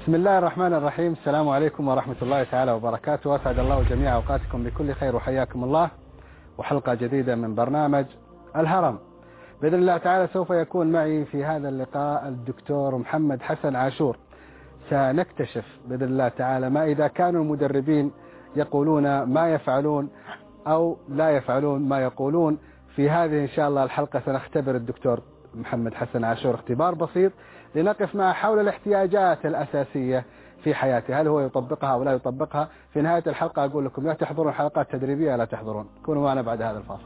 بسم الله الرحمن الرحيم. السلام عليكم ورحمة الله تعالى وبركاته، وأسعد الله جميع أوقاتكم بكل خير وحياكم الله، وحلقة جديدة من برنامج الهرم. بإذن الله تعالى سوف يكون معي في هذا اللقاء الدكتور محمد حسن عاشور. سنكتشف بإذن الله تعالى ما إذا كانوا المدربين يقولون ما يفعلون أو لا يفعلون ما يقولون. في هذه إن شاء الله الحلقة سنختبر الدكتور محمد حسن عاشور اختبار بسيط لنقف معه حول الاحتياجات الأساسية في حياته، هل هو يطبقها أو لا يطبقها. في نهاية الحلقة أقول لكم لا تحضرون حلقات تدريبية لا تحضرون. كونوا معنا بعد هذا الفاصل.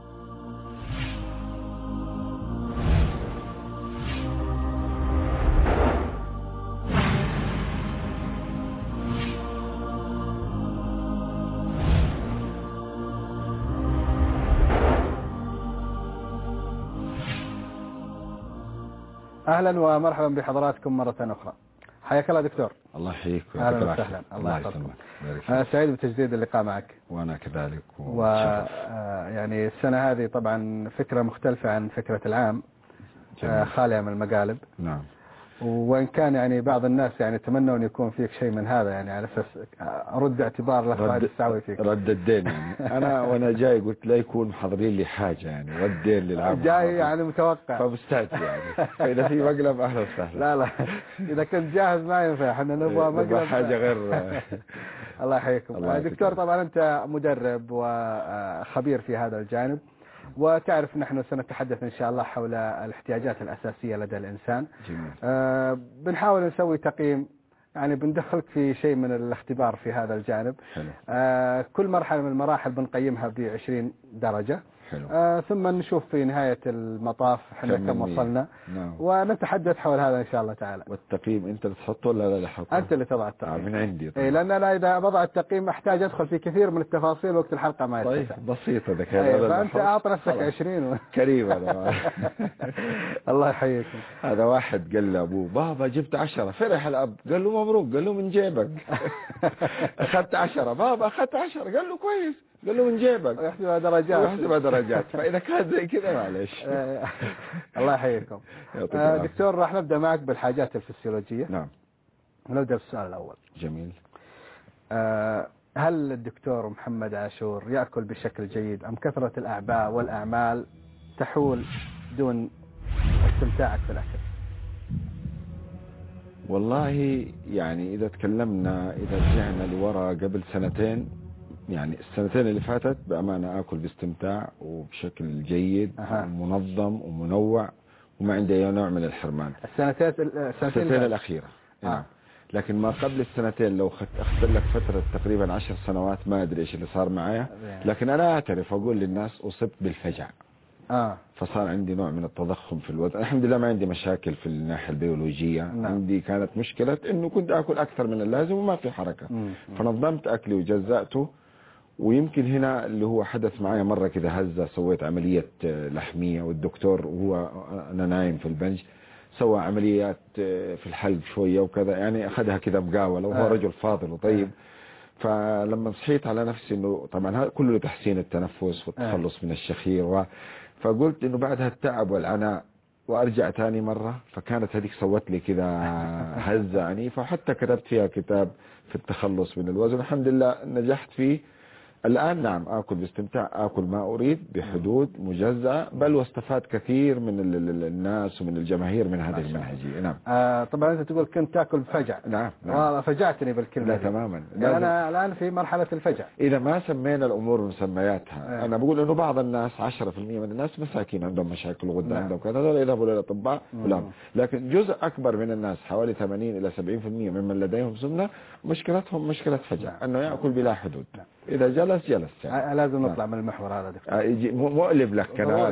أهلا ومرحبا بحضراتكم مرة أخرى. حياك الله دكتور. الله يحييك. أهلا وسهلا. الله يحفظكم. أنا سعيد بتجديد اللقاء معك. وأنا كذلك. يعني السنة هذه طبعا فكرة مختلفة عن فكرة العام، خالية من المقالب. نعم. وإن كان يعني بعض الناس يعني تمنوا أن يكون فيك شيء من هذا، يعني على أساس أرد اعتبار الأخوات السعوي فيك. رد الدين يعني. أنا وأنا جاي قلت لا يكون محضرين لي حاجة يعني، والدين للعام جاي يعني متوقع، فمستعد يعني. فإذا في مقلب أهلا وسهلا. لا إذا كنت جاهز ما ينفع، احنا نبغى مقلب حاجة غير. الله يحييكم. دكتور طبعا أنت مدرب وخبير في هذا الجانب، وتعرف نحن سنتحدث إن شاء الله حول الاحتياجات الأساسية لدى الإنسان. جميل. بنحاول نسوي تقييم، يعني بندخلك في شيء من الاختبار في هذا الجانب. حلو. كل مرحلة من المراحل بنقيمها ب20 درجة. حلو. ثم نشوف في نهاية المطاف احنا كم وصلنا. نعم. ونتحدث حول هذا إن شاء الله تعالى. والتقييم أنت اللي تحطه ولا لا اللي حطه؟ أنت اللي تضع التقييم. من عندي طبعا. لأن أنا إذا بضع التقييم أحتاج أدخل في كثير من التفاصيل وقت الحلقة ما يتسع. طيب بسيطة ذكاء. فأنت أعط نفسك 20 كريم أنا. الله يحييكم. هذا واحد قال لأبوه بابا جبت 10، فرح الأب قال له مبروك، قال له من جيبك. أخذت 10 بابا، أخذت 10 قال له كويس، قال له من جيبك. يحسبها درجات. يحسبها درجات. فإذا كان زي كذا معلش. الله يحييكم. دكتور راح نبدأ معك بالحاجات الفسيولوجية. نعم. نبدأ بالسؤال الأول. جميل. هل الدكتور محمد عاشور يأكل بشكل جيد أم كثرة الأعباء والأعمال تحول دون استمتاعك في الأكل؟ والله يعني إذا تكلمنا، إذا رجعنا لورا قبل سنتين، يعني السنتين اللي فاتت بأمانة أكل باستمتاع وبشكل جيد ومنظم ومنوع، وما عندي أي نوع من الحرمان. السنتين الأخيرة. نعم. لكن ما قبل السنتين لو أخذت لك فترة تقريبا 10 سنوات ما أدري إيش اللي صار معايا، لكن أنا أعترف أقول للناس أصبت بالفجع. فصار عندي نوع من التضخم في الوزن. الحمد لله ما عندي مشاكل في الناحية البيولوجية. عندي كانت مشكلة إنه كنت أكل أكثر من اللازم وما في حركة. فنظمت أكلي وجزأته. ويمكن هنا اللي هو حدث معايا مرة كده هزة، سويت عملية لحمية، والدكتور وهو أنا نايم في البنج سوى عمليات في الحلق شوية وكذا، يعني أخذها كده مقاولة، وهو رجل فاضل وطيب. فلما صحيت على نفسي إنه طبعا هذا كله لتحسين التنفس والتخلص من الشخير، فقلت إنه بعدها التعب والعناء وأرجع تاني مرة، فكانت هذيك سوت لي كده هزة عنيفة، فحتى كتبت فيها كتاب في التخلص من الوزن. الحمد لله نجحت فيه. الآن نعم أكل باستمتاع، أكل ما أريد بحدود مجزأة، بل واستفاد كثير من الناس ومن الجماهير من هذه المنهجية. نعم. طبعا أنت تقول كنت تأكل بفجع. نعم. فجعتني بالكلمة. لا تماما. أنا الآن في مرحلة الفجع. إذا ما سمينا الأمور مسمياتها. أنا بقول إنه بعض الناس 10% من الناس مساكين عندهم مشاكل غدة، عندهم كذا، هذول يذهبوا للأطباء. لكن جزء أكبر من الناس حوالي 80 إلى 70% ممن لديهم سمنة مشكلتهم مشكلة فجع، أنه يأكل بلا حدود. إذا جلس يعني. لازم نطلع من المحور هذا دكتور. يجي مؤلم لك أنا.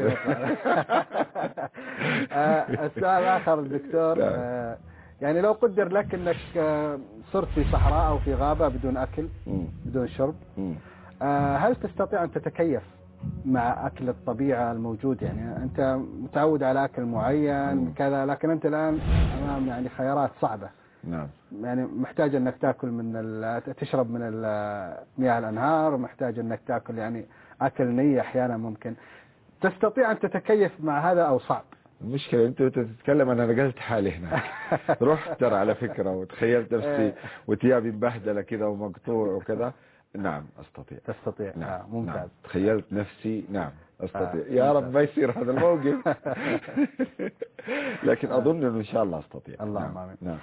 السؤال الآخر دكتور، يعني لو قدر لك أنك صرت في صحراء أو في غابة بدون أكل بدون شرب، هل تستطيع أن تتكيف مع أكل الطبيعة الموجود؟ يعني أنت متعود على أكل معين كذا، لكن أنت الآن أمام يعني خيارات صعبة. نعم. يعني محتاج انك تاكل تشرب من مياه الانهار، ومحتاج انك تاكل يعني اكل ني احيانا. ممكن تستطيع ان تتكيف مع هذا او صعب؟ المشكلة انت تتكلم انا نقلت حالي هناك. رحت ترى على فكرة وتخيلت نفسي وثيابي مبهدلة كده ومقطوع وكذا. نعم استطيع. تستطيع. نعم. ممتاز. نعم. تخيلت نفسي. نعم استطيع. يا رب ما يصير هذا الموقف. لكن اظن انه ان شاء الله استطيع. اللهم امين. نعم.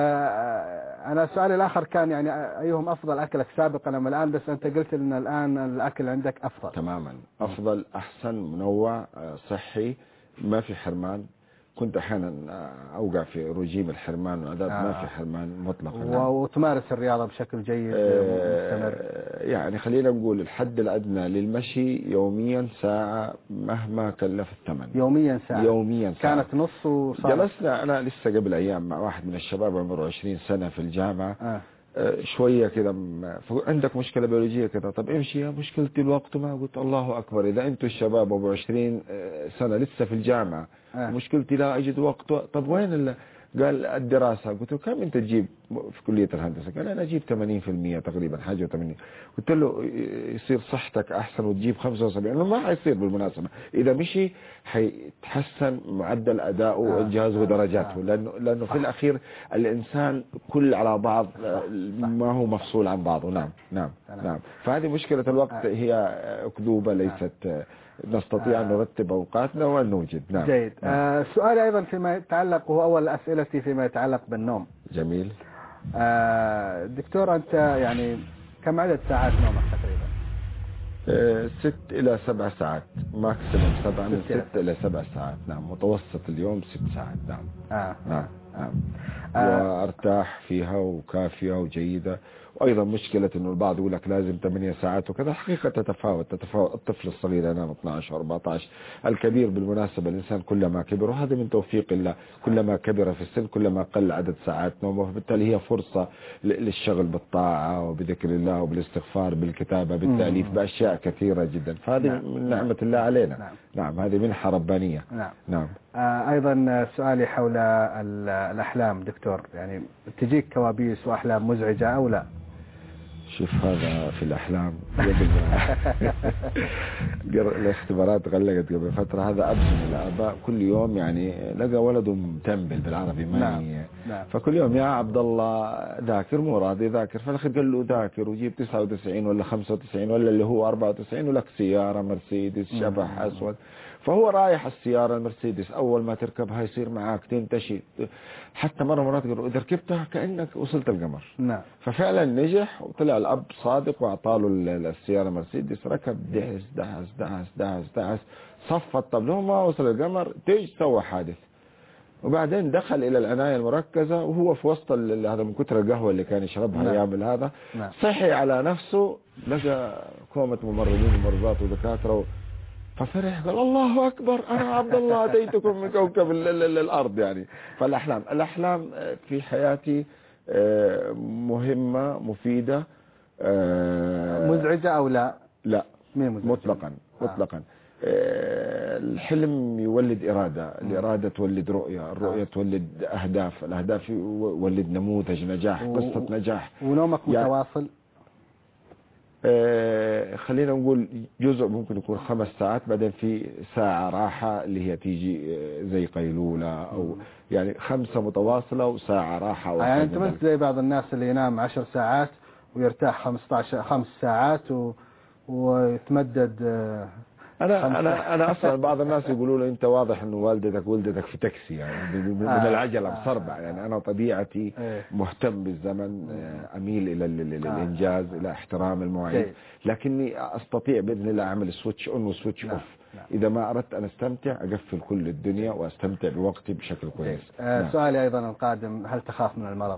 انا سؤالي الاخر كان يعني ايهم افضل اكلك سابقا ام الان، بس انت قلت ان الان الاكل عندك افضل. تماما افضل، احسن، منوع، صحي، ما في حرمان. كنت احيانا اوقع في رجيم الحرمان والعادات. ما في حرمان مطلقا. وتمارس الرياضة بشكل جيد مستمر. يعني خلينا نقول الحد الادنى للمشي يوميا ساعة مهما كلف الثمن. يوميا ساعة. يوميا ساعة. كانت نص وصار. جلسنا انا لسه قبل ايام مع واحد من الشباب عمره 20 سنة في الجامعة. شوية كده عندك مشكلة بيولوجية كده، طب امشي. مشكلتي الوقت. ما قلت الله أكبر، إذا أنتوا الشباب أبو 20 سنة لسه في الجامعة مشكلتي لا أجد وقت. طب وين قال الدراسة. قلت له كم أنت تجيب في كلية الهندسة؟ قال أنا أجيب 80% تقريبا، حاجة 80. قلت له يصير صحتك أحسن وتجيب 75. أنه ما حيصير بالمناسبة. إذا مشي حيتحسن معدل أداؤه وإنجازه ودرجاته، لأنه في الأخير الإنسان كل على بعض، ما هو مفصول عن بعضه. نعم نعم نعم. فهذه مشكلة الوقت، هي أكذوبة ليست. نستطيع أن نرتب أوقاتنا وأن نوجد. نعم. جيد. سؤالي أيضا فيما يتعلق، وهو أول أسئلتي فيما يتعلق بالنوم. جميل. دكتور أنت يعني كم عدد ساعات نومك تقريبا؟ 6 إلى 7 ساعات ماكسيموم. 7 من 6 إلى 7 ساعات. نعم. متوسط اليوم 6 ساعات. نعم. نعم نعم. وارتاح فيها وكافية وجيدة. وايضا مشكلة انه البعض يقول لك لازم 8 ساعات وكذا. حقيقة تتفاوت. الطفل الصغير ينام 12 14. الكبير بالمناسبة الانسان كلما كبر، وهذا من توفيق الله، كلما كبر في السن كلما قل عدد ساعات نومه، فبالتالي هي فرصة للشغل بالطاعة وبذكر الله وبالاستغفار بالكتابة بالتأليف بأشياء كثيرة جدا. فهذه من نعمة الله علينا. نعم. هذه منحة ربانية. نعم. ايضا سؤالي حول الاحلام دكتور، يعني تجيك كوابيس واحلام مزعجة او لا؟ شوف هذا في الأحلام الاختبارات غلقت قبل فترة. هذا أب من الآباء كل يوم يعني لقى ولده متنبل بالعربي ما نعم. فكل يوم يا عبد الله ذاكر، مو راضي ذاكر. فالأخير قال له ذاكر وجيب 99 ولا 95 ولا اللي هو 94 ولك سيارة مرسيدس شبح أسود. فهو رايح السيارة المرسيدس، أول ما تركبها يصير معاك تنتشي. حتى مرات قالوا إذا ركبتها كأنك وصلت القمر. نعم. ففعلا نجح وطلع الأب صادق وأعطاله السيارة مرسيدس. ركب دهس صف الطبلة ما وصل القمر، سوى حادث. وبعدين دخل إلى العناية المركزة وهو في وسط هذا من كتر القهوة اللي كان يشربها يعمل هذا. صحي على نفسه، لقى كومة ممرضين وممرضات ودكاترة. ففرح قال الله أكبر، أنا عبد الله أتيتكم من كوكب الأرض. يعني فالأحلام في حياتي مهمة مفيدة. مزعجة أو لا؟ لا مطلقا. الحلم يولد إرادة، الإرادة تولد رؤية، الرؤية تولد أهداف، الأهداف يولد نموذج نجاح، قصة نجاح. ونومك متواصل؟ خلينا نقول جزء ممكن يكون 5 ساعات، بعدين في ساعة راحة اللي هي تيجي زي قيلولة أو يعني 5 متواصلة وساعة راحة. يعني أنت مثل زي بعض الناس اللي ينام 10 ساعات ويرتاح 5 ساعات ويتمدد. أنا أصلا بعض الناس يقولوا له أنت واضح إنه ولدتك في تاكسي يعني من العجلة بصربع. يعني أنا طبيعتي مهتم بالزمن، أميل إلى الإنجاز، إلى احترام المواعيد، لكني أستطيع بإذن الله أعمل سويتش أون وسويتش أوف. إذا ما أردت أن أستمتع أقفل كل الدنيا وأستمتع بوقتي بشكل كويس. سؤالي أيضا القادم، هل تخاف من المرض؟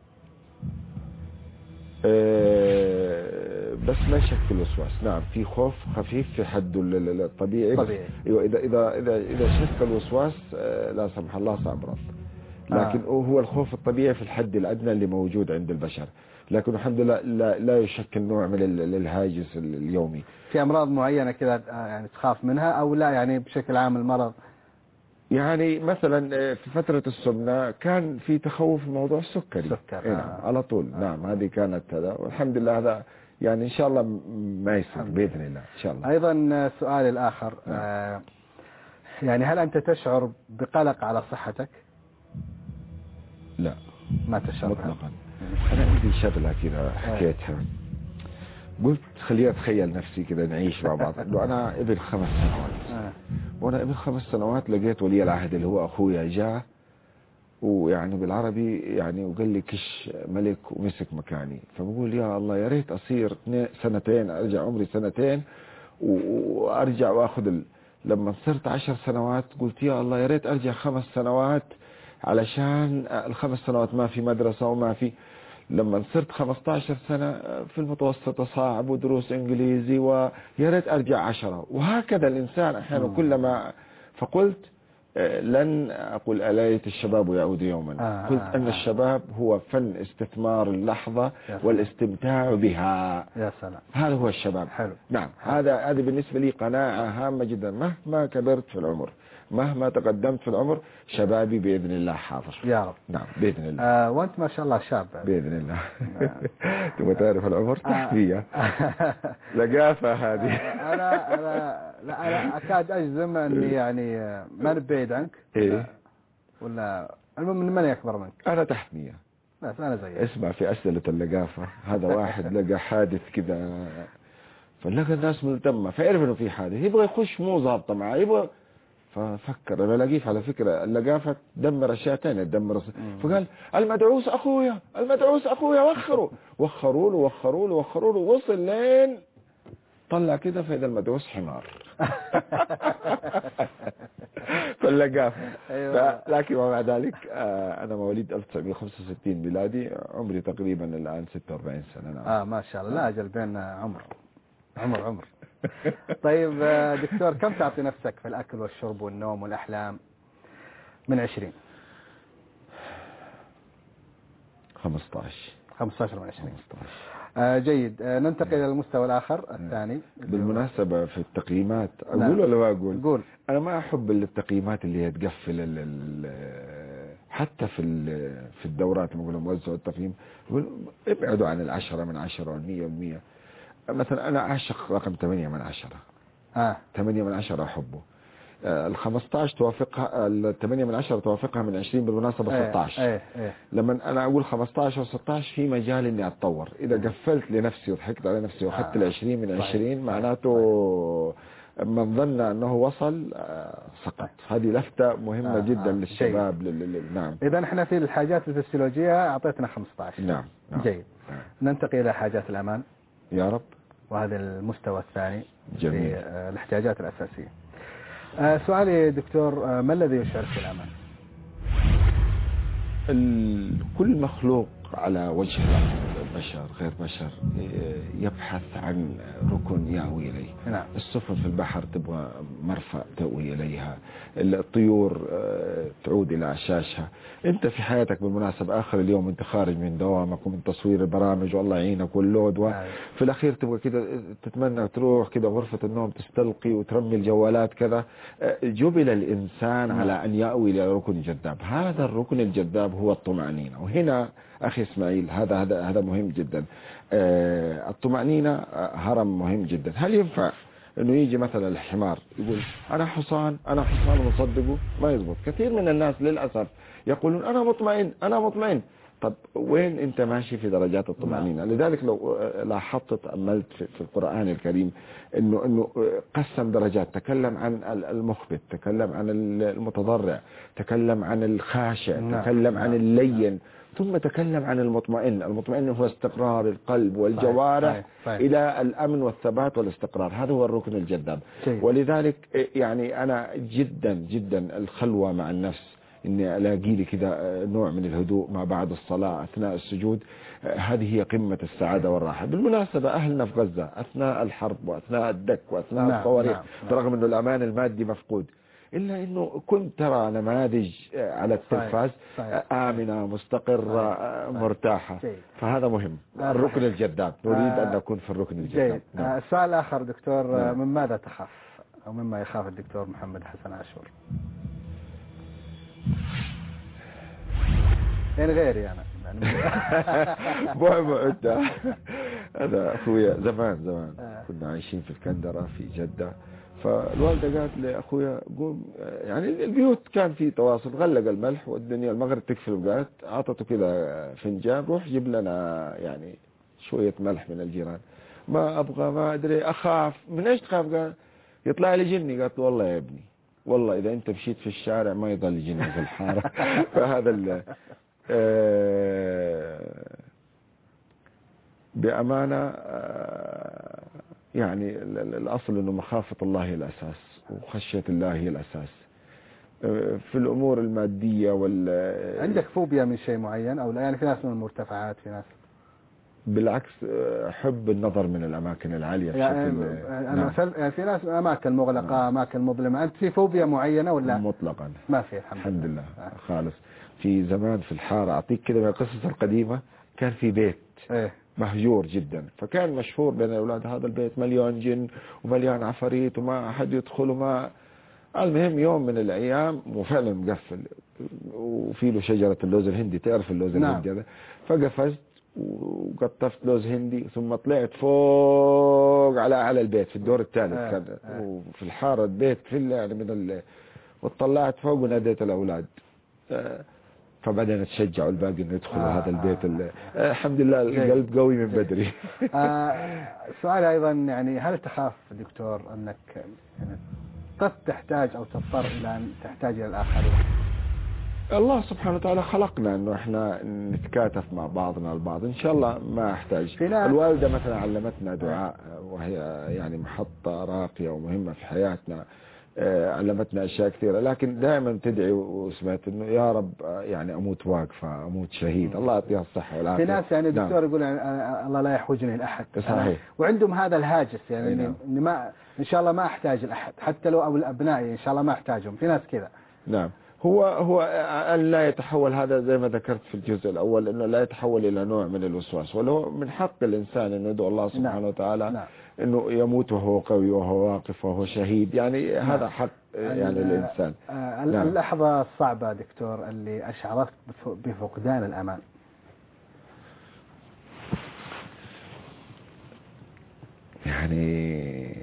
بس لا شك في الوسواس. نعم في خوف خفيف في حد الطبيعي. إذا شك الوسواس لا سمح الله سأمرض. لكن هو الخوف الطبيعي في الحد الأدنى اللي موجود عند البشر، لكن الحمد لله لا يشكل نوع من الهاجس اليومي. في أمراض معينة كذا يعني تخاف منها أو لا؟ يعني بشكل عام المرض يعني مثلا في فترة السمنة كان في تخوف من موضوع السكري. نعم على طول. نعم هذه كانت هذا، والحمد لله هذا يعني إن شاء الله ما يصير بإذن الله إن شاء الله. أيضا سؤالي الآخر، يعني هل أنت تشعر بقلق على صحتك؟ لا ما تشعر مطلقا. أنا عندي شغلة كده حكيتها، قلت خليني أتخيل نفسي كده نعيش مع بعض. إنه أنا ابن 5 سنوات وأنا ابن 5 سنوات لقيت ولي العهد اللي هو أخويا جاء ويعني بالعربي يعني وقال لي كش ملك ومسك مكاني. فبقول يا الله يا ريت أصير 2 سنتين، أرجع عمري 2 وأرجع وأخذ لما صرت 10 سنوات قلت يا الله يا ريت أرجع 5 سنوات علشان ال5 سنوات ما في مدرسة وما في. لما صرت 15 سنة في المتوسط صعب ودروس إنجليزي ويا ريت أرجع 10. وهكذا الإنسان أحيانا كلما. فقلت لن أقول ألايت الشباب يعود يوما. قلت أن الشباب هو فن استثمار اللحظة والاستمتاع بها. يا سلام. هذا هو الشباب. حلو. نعم. هذه بالنسبة لي قناعة هامة جدا. مهما كبرت في العمر، مهما تقدمت في العمر، شبابي بإذن الله حاضر يا رب. نعم بإذن الله. وأنت ما شاء الله شاب بإذن الله. تبغى تعرف العمر تحفية لقافة هذه. أنا أكاد أجزم أني يعني ما بعيد عنك. إيه ولا المهم من أكبر منك؟ أنا تحمية. لا أنا زيك. اسمع في أسئلة اللقافة، هذا واحد لقى حادث كذا فلقى الناس ملتمة فعرف إنه في حادث، يبغى يخش مو ضابطة معاه، يبغى ففكر أنا لقيف على فكرة اللقافة تدمر أشياء ثانية تدمر. فقال المدعوس أخويا، المدعوس أخويا، وخروا له وصل لين طلع كده فإذا المدعوس حمار. فاللقافة. لكن ومع ذلك أنا مواليد 1965 ميلادي، عمري تقريبا الآن 46 سنة. ما شاء الله. لا أجل بين عمر. طيب دكتور، كم تعطي نفسك في الأكل والشرب والنوم والأحلام من 20؟ 15 من 20. جيد. ننتقل إلى المستوى الآخر الثاني. بالمناسبة في التقييمات أقول ولا ما أقول؟ قول. أنا ما أحب التقييمات اللي هي تقفل حتى في الدورات لما يقولوا موزعوا التقييم ابعدوا عن 10 من 10 و100 مثلا. أنا أعشق رقم 8 من 10. 8 من 10 أحبه. 15 توافقها، 8 من 10 توافقها من 20 بالمناسبة 16. لما أنا أقول 15 و16 في مجال إني أتطور. إذا قفلت لنفسي وضحكت على نفسي وأخذت 20 من 20 معناته من ظن أنه وصل سقط. هذه لفتة مهمة جدا للشباب. نعم. إذا احنا في الحاجات الفسيولوجية أعطيتنا 15. نعم. جيد. ننتقل إلى حاجات الأمان يا رب. وهذا المستوى الثاني. جميل. في الاحتياجات الأساسية. سؤالي دكتور، ما الذي يشعرك بالأمان؟ كل مخلوق على وجه الأرض، بشر غير بشر، يبحث عن ركن يأوي إليه. نعم. السفن في البحر تبغى مرفأ تأوي إليها، الطيور تعود إلى عشاشها. أنت في حياتك بالمناسبة آخر اليوم أنت خارج من دوامك ومن تصوير البرامج والله يعينك واللود في الأخير تبغى كده تتمنى تروح كده غرفة النوم تستلقي وترمي الجوالات كذا. جبل الإنسان على أن يأوي إلى ركن جذاب. هذا الركن الجذاب هو الطمأنينة. وهنا أخي إسماعيل هذا مهم جدا. الطمأنينة هرم مهم جدا. هل ينفع انه يجي مثلا الحمار يقول انا حصان ومصدقه؟ ما يزبط. كثير من الناس للأسف يقولون انا مطمئن. طب وين انت ماشي في درجات الطمأنينة؟ لذلك لو لاحظت تأملت في القرآن الكريم انه قسم درجات. تكلم عن المخبت، تكلم عن المتضرع، تكلم عن الخاشع، تكلم عن اللين، ثم تكلم عن المطمئن هو استقرار القلب والجوارح إلى الأمن والثبات والاستقرار. هذا هو الركن الجذاب. ولذلك يعني أنا جدا الخلوة مع النفس، إني ألاقي لي كذا نوع من الهدوء ما بعد الصلاة أثناء السجود، هذه هي قمة السعادة والراحة. بالمناسبة أهلنا في غزة أثناء الحرب وأثناء الدك وأثناء الصواريخ برغم أنه الأمان المادي مفقود، إلا أنه كنت ترى نماذج على التلفاز آمنة مستقرة مرتاحة. فهذا مهم. الركن الجذاب نريد أن نكون في الركن الجذاب. السؤال الآخر دكتور، من ماذا تخاف أو مما يخاف الدكتور محمد حسن عاشور؟ يعني غيري أنا بعد هذا أخويا زمان كنا عايشين في الكندرة في جدة، فالوالدة قالت لأخويا قوم، يعني البيوت كان في تواصل، غلق الملح والدنيا المغرب تقفل، وقالت عطته كذا فنجان روح جيب لنا يعني شوية ملح من الجيران. ما أبغى، ما أدري، أخاف. من إيش تخاف؟ قال يطلع لي جني. قالت والله يا ابني، والله إذا أنت مشيت في الشارع ما يضل جني في الحارة. فهذا بأمانة يعني الأصل أنه مخافة الله هي الأساس، وخشية الله هي الأساس في الأمور المادية. عندك فوبيا من شيء معين أو لا؟ يعني في ناس من المرتفعات، في ناس بالعكس حب النظر من الأماكن العالية بشكل يعني في ناس أماكن مغلقة، أماكن مظلمة. أنت في فوبيا معينة ولا؟ مطلقا ما في الحمد لله خالص. في زمان في الحارة أعطيك كده من القصص القديمة، كان في بيت مهجور جدا، فكان مشهور بين الأولاد هذا البيت مليان جن ومليان عفاريت وما أحد يدخل وما. المهم يوم من الأيام وفعلا مقفل، وفي له شجرة اللوز الهندي، تعرف اللوز الهندي هذا. فقفزت وقطفت لوز هندي، ثم طلعت فوق على البيت في الدور الثالث كان وفي الحارة البيت كله يعني وطلعت فوق وناديت الأولاد. فبدأنا نتشجع الباقي انه يدخلوا هذا البيت. الحمد لله القلب قوي من بدري. سؤال ايضا، يعني هل تخاف دكتور انك يعني قد تحتاج او تضطر الى ان تحتاج الى الاخرين؟ الله سبحانه وتعالى خلقنا انه احنا نتكاتف مع بعضنا البعض، ان شاء الله ما احتاج. الوالدة مثلا علمتنا دعاء، وهي يعني محطة راقية ومهمة في حياتنا، علمتنا أشياء كثيرة، لكن دائما تدعي، وسمعت إنه يا رب يعني أموت واقفة، أموت شهيد، الله يعطيها الصحة والعافية. في ناس يعني دكتور يقول الله لا يحوجني لأحد، صحيح، وعندهم هذا الهاجس يعني إن ما إن شاء الله ما أحتاج لأحد، حتى لو أو الأبناء إن شاء الله ما أحتاجهم. في ناس كذا. نعم. هو أن لا يتحول، هذا زي ما ذكرت في الجزء الأول، إنه لا يتحول إلى نوع من الوسواس، ولو من حق الإنسان أنه يدعو الله سبحانه وتعالى إنه يموت وهو قوي وهو واقف وهو شهيد، يعني هذا حق يعني الإنسان. اللحظة الصعبة دكتور اللي أشعرت بفقدان الأمان. يعني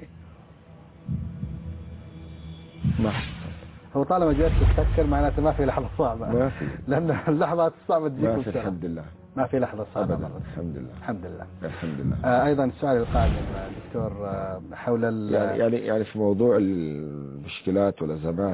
ما هو طالما جالس تفكر معناته ما في لحظة صعبة، ما في، لأن اللحظات الصعبة تجيكم ما في الحمد لله، ما في لحظة صعبة أبدا. الحمد لله، الحمد لله، الحمد لله. أيضا السؤال القادم دكتور حول يعني في موضوع المشكلات والأزمات،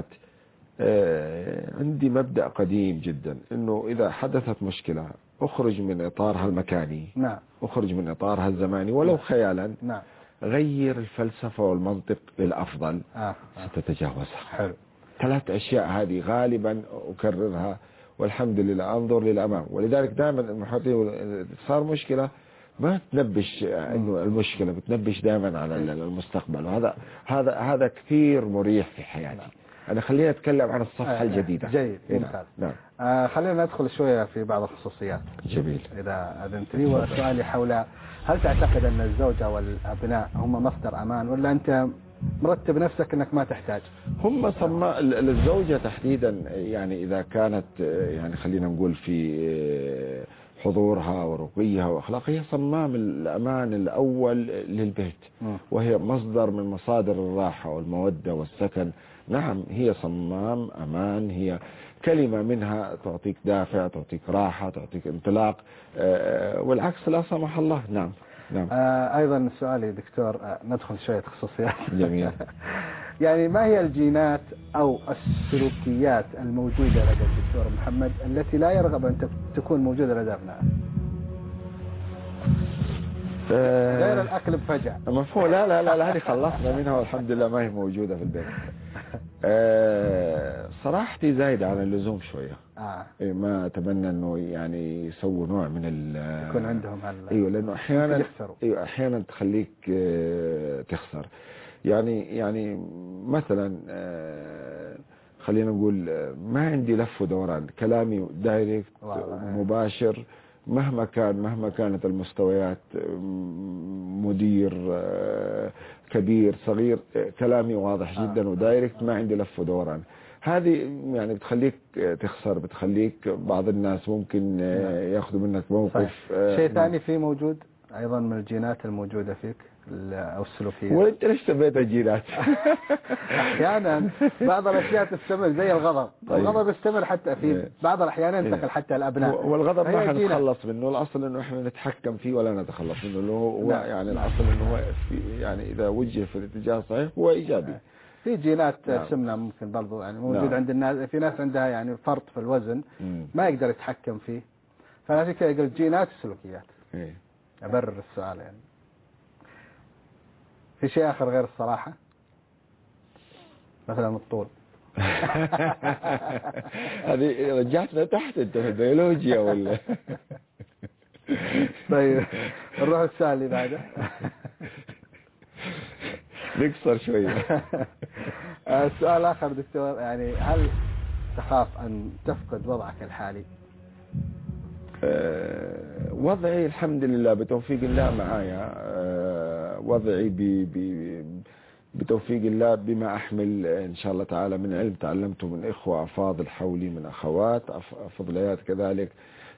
عندي مبدأ قديم جدا، إنه إذا حدثت مشكلة أخرج من إطارها المكاني، نعم، أخرج من إطارها الزماني ولو خيالا، نعم، غير الفلسفة والمنطق للأفضل، ستتجاوزها. حلو. 3 أشياء هذه غالبا أكررها، والحمد لله أنظر للأمام. ولذلك دائما المحاطين صار مشكلة ما تنبش إنه المشكلة، بتنبش دائما على المستقبل، وهذا كثير مريح في حياتي. أنا خلينا أتكلم عن الصفحة الجديدة. جيد، ممتاز. نعم. خلينا ندخل شوية في بعض الخصوصيات. جميل. إذا أذنت لي. وسؤالي حول هل تعتقد أن الزوجة والأبناء هم مصدر أمان، ولا أنت مرتب نفسك أنك ما تحتاج؟ هم الزوجة تحديدا، يعني إذا كانت يعني خلينا نقول في حضورها ورقيها وأخلاقها، هي صمام الأمان الأول للبيت، وهي مصدر من مصادر الراحة والمودة والسكن. نعم، هي صمام أمان، هي كلمة منها تعطيك دافع، تعطيك راحة، تعطيك انطلاق، والعكس لا سمح الله. نعم. نعم. أيضا سؤالي دكتور، ندخل شوية خصوصيات. جميل. يعني ما هي الجينات أو السلوكيات الموجودة لدى الدكتور محمد التي لا يرغب أن تكون موجودة لدى أبنائه؟ غير الأكل بفجأة. مفهوم. لا هذه خلصنا منها والحمد لله ما هي موجودة في البيت. صراحتي زايدة على اللزوم شوية. ما أتمنى أنه يعني يسووا نوع من يكون عندهم أيوة، لأنه أحيانا تخليك تخسر. يعني مثلا خلينا نقول ما عندي لف ودوران، كلامي دايركت مباشر، مهما كانت المستويات، مدير كبير صغير، كلامي واضح جدا ودايركت، ما عندي لف ودوران. هذه يعني بتخليك تخسر، بتخليك بعض الناس ممكن ياخذوا منك موقف. شيء ثاني فيه موجود أيضا من الجينات الموجودة فيك أو السلوكيات. وانت ليش سميتها جينات؟ أحيانا بعض الأشياء تستمر زي الغضب. طيب. الغضب يستمر حتى في بعض الأحيان ينتقل حتى الأبناء. والغضب ما حنتخلص منه، الأصل إنه إحنا نتحكم فيه ولا نتخلص منه، اللي هو يعني الأصل إنه هو يعني إذا وجه في الاتجاه الصحيح هو إيجابي. في جينات سمنة ممكن برضو يعني موجود عند الناس، في ناس عندها يعني فرط في الوزن ما يقدر يتحكم فيه، فعشان كذا يقول جينات وسلوكيات. أبرر السؤال يعني. في شيء آخر غير الصراحة؟ مثلا الطول. هذه رجعتنا تحت انت في البيولوجيا ولا؟ طيب نروح السؤال اللي بعده. نكسر شوية. السؤال الآخر دكتور، يعني هل تخاف أن تفقد وضعك الحالي؟ وضعي الحمد لله بتوفيق الله معايا، وضعي بتوفيق الله بما أحمل إن شاء الله تعالى من علم تعلمته من إخوة أفاضل حولي، من أخوات فضليات كذلك.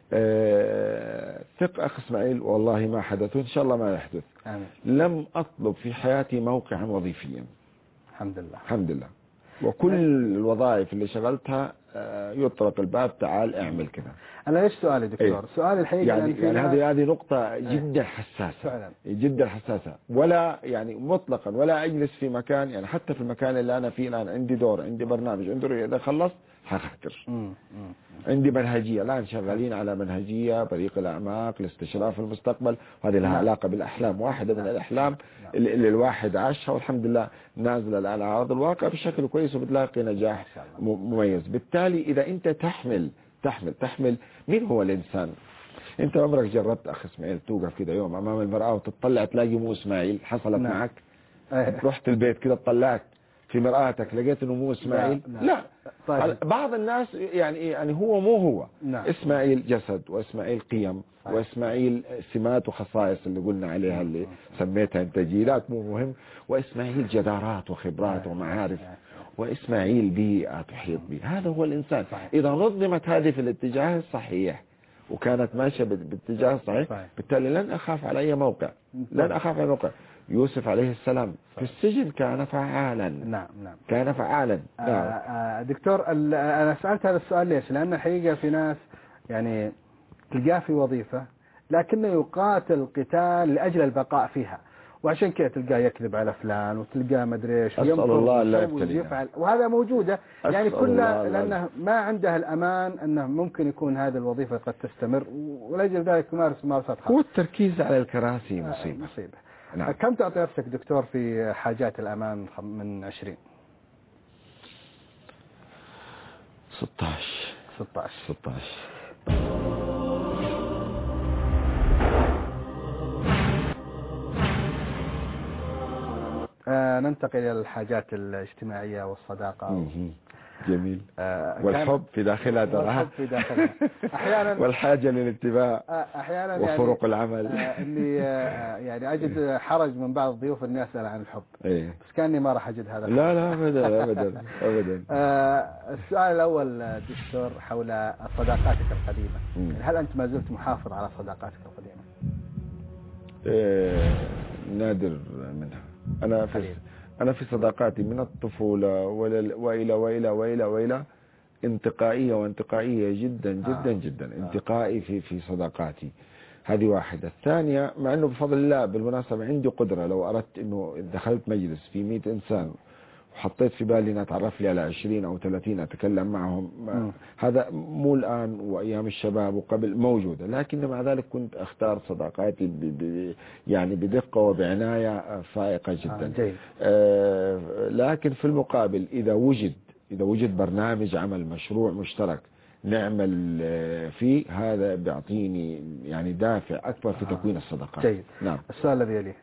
ثق أخ إسماعيل والله ما حدث وإن شاء الله ما يحدث. آمين. لم أطلب في حياتي موقعا وظيفيا الحمد لله. الحمد لله، وكل الوظائف اللي شغلتها يطرق الباب تعال اعمل كذا. أنا ليش سؤالي دكتور؟ سؤالي الحقيقة يعني هذه نقطة جدا حساسة فعلا. جدا حساسة، ولا يعني مطلقا ولا أجلس في مكان، يعني حتى في المكان اللي أنا فيه الآن عندي دور، عندي برنامج، عندي رؤية، إذا خلصت هختر. عندي منهجية، الآن شغالين على منهجية بريق الأعماق لاستشراف المستقبل، وهذه لها علاقة بالأحلام، واحدة من الأحلام اللي الواحد عاشها والحمد لله نازل الآن على أرض الواقع بشكل كويس وبتلاقي نجاح مميز. بالتالي إذا أنت تحمل مين هو الإنسان؟ أنت عمرك جربت أخ إسماعيل توقف كده يوم أمام المرأة وتطلع تلاقي مو إسماعيل؟ حصلت معك؟ رحت البيت كده طلعت في مرآتك لقيت انه مو اسماعيل؟ لا. طيب. بعض الناس يعني هو مو هو. اسماعيل جسد، واسماعيل قيم، واسماعيل سمات وخصائص اللي قلنا عليها اللي سميتها انت جيلات مو مهم، واسماعيل جدارات وخبرات ومعارف، واسماعيل بيئة تحيط به. هذا هو الانسان. اذا نظمت هذه في الاتجاه الصحيح وكانت ماشية بالاتجاه الصحيح بالتالي لن اخاف على اي موقع، لن اخاف على موقع. يوسف عليه السلام في السجن كان فعالا. نعم كان فعالا. دكتور أنا سألت هذا السؤال ليش؟ لأن الحقيقة في ناس يعني تلقاه في وظيفة لكنه يقاتل قتال لأجل البقاء فيها، وعشان كده تلقاه يكذب على فلان وتلقاه مدري ايش أسأل الله لا يبتلينا، وهذا موجودة يعني كلها، لأنه ما عنده الأمان أنه ممكن يكون هذه الوظيفة قد تستمر، ولأجل ذلك يمارس ممارسات خاصة. والتركيز على الكراسي مصيبة. نعم. كم تعطي نفسك دكتور في حاجات الأمان من 20؟ 16. ننتقل إلى الحاجات الاجتماعية والصداقة. جميل. والحب في داخلها والحب في داخلها أحيانا والحاجة للاتباع أحيانا وفرق يعني العمل. اللي يعني أجد حرج من بعض الضيوف أن يسأل عن الحب. بس كأني ما راح أجد هذا. لا أبدا. السؤال الأول دكتور حول صداقاتك القديمة. هل أنت ما زلت محافظ على صداقاتك القديمة؟ نادر منها. أنا في صداقاتي من الطفولة وإلى انتقائية جدا. انتقائي في صداقاتي. هذه واحدة. الثانية، مع أنه بفضل الله بالمناسبة عندي قدرة لو أردت أنه دخلت مجلس في 100 إنسان وحطيت في بالي أن أتعرف لي على 20 أو 30 أتكلم معهم، هذا مو الآن وأيام الشباب وقبل موجودة، لكن مع ذلك كنت أختار صداقاتي يعني بدقة وبعناية فائقة جدا. لكن في المقابل إذا وجد برنامج عمل مشروع مشترك نعمل فيه، هذا بيعطيني يعني دافع أكبر في تكوين الصداقات. جيد. نعم. السؤال الذي يليه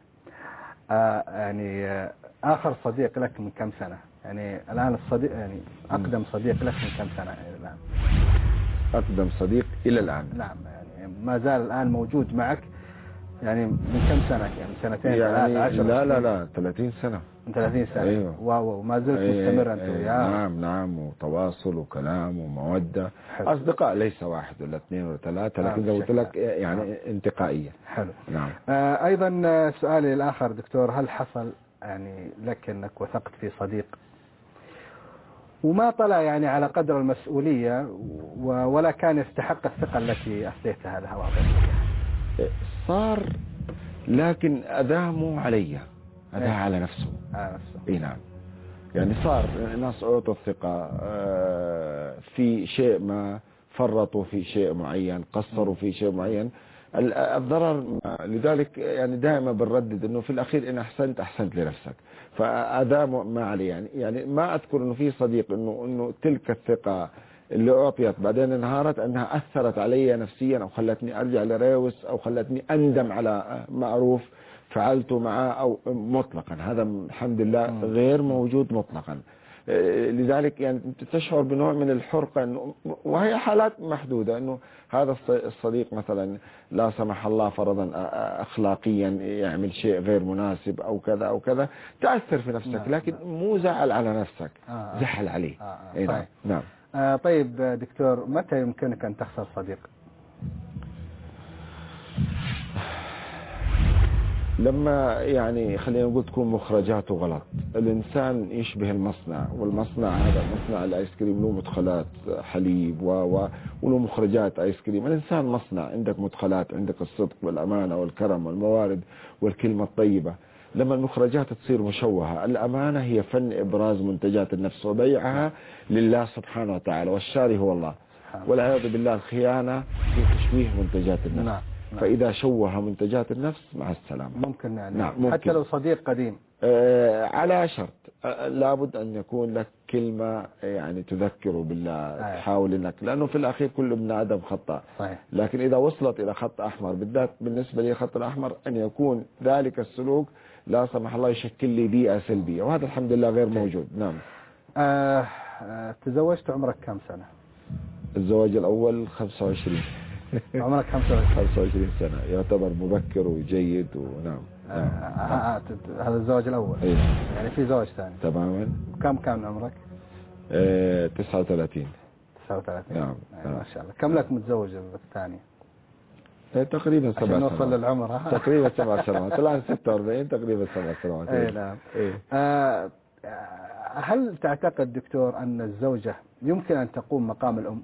يعني آخر صديق لك من كم سنة؟ يعني الآن الصديق يعني أقدم صديق لك من كم سنة الآن؟ أقدم صديق إلى الآن. نعم، يعني ما زال الآن موجود معك يعني من كم سنة؟ يعني سنتين، يعني 3، 10؟ لا 30 سنة. من 30 سنة. أيوه. وما زلت مستمر أنت وياه. نعم وتواصل وكلام ومودة. أصدقاء ليس واحد ولا اثنين ولا ثلاثة، لكن زي قلت لك يعني انتقائية. حلو. نعم. أيضا سؤالي الآخر دكتور، هل حصل يعني لك أنك وثقت في صديق وما طلع يعني على قدر المسؤولية ولا كان يستحق الثقة التي أفديتها له وأعطيتها؟ صار، لكن أدامه علي، أداه على نفسه. إيه نعم. يعني صار الناس أعطوا الثقة في شيء ما، فرطوا في شيء معين، قصروا في شيء معين، الضرر. لذلك يعني دائما بنردد انه في الاخير ان احسنت لنفسك. فادام ما علي يعني ما اذكر انه في صديق انه تلك الثقة اللي اعطيت بعدين انهارت انها اثرت علي نفسيا او خلتني ارجع لريوس او خلتني اندم على معروف فعلته معه او مطلقا. هذا الحمد لله غير موجود مطلقا. لذلك يعني تشعر بنوع من الحرقة إنه، وهي حالات محدودة، انه هذا الصديق مثلا لا سمح الله فرضا اخلاقيا يعمل شيء غير مناسب او كذا او كذا، تأثر في نفسك، لكن مو زعل على نفسك، زحل عليه. طيب. نعم. طيب دكتور، متى يمكنك ان تخسر صديق؟ لما يعني خلينا نقول تكون مخرجاته غلط. الإنسان يشبه المصنع، والمصنع هذا مصنع الآيس كريم له مدخلات حليب وله مخرجات آيس كريم. الإنسان مصنع، عندك مدخلات، عندك الصدق والأمانة والكرم والموارد والكلمة الطيبة. لما المخرجات تصير مشوهة، الأمانة هي فن إبراز منتجات النفس وبيعها لله سبحانه وتعالى، والشاري هو الله، والعياذ بالله الخيانة هي تشويه منتجات النفس. فإذا شوه منتجات النفس مع السلامة. ممكن يعني. نعم ممكن. حتى لو صديق قديم. على شرط، لابد أن يكون لك كلمة يعني تذكره بالله. تحاول أنك، لأنه في الأخير كل ابن آدم خطأ. صحيح. لكن إذا وصلت إلى خط أحمر، بالذات بالنسبة لي خط الأحمر، أن يكون ذلك السلوك لا سمح الله يشكل لي بيئة سلبية، وهذا الحمد لله غير موجود. نعم. تزوجت عمرك كم سنة؟ الزواج الأول 25. عمرك 25 سنة، يعتبر مبكر وجيد. ونعم. هذا الزواج الأول. يعني في زواج ثاني. تماما. كم كان عمرك؟ 39. نعم. ما شاء الله. كم لك متزوج الثاني؟ تقريبا 7 سنوات. نوصل للعمر. تقريبا 7 سنوات. الآن 46، تقريبا 7 سنوات. نعم. هل تعتقد دكتور أن الزوجة يمكن أن تقوم مقام الأم؟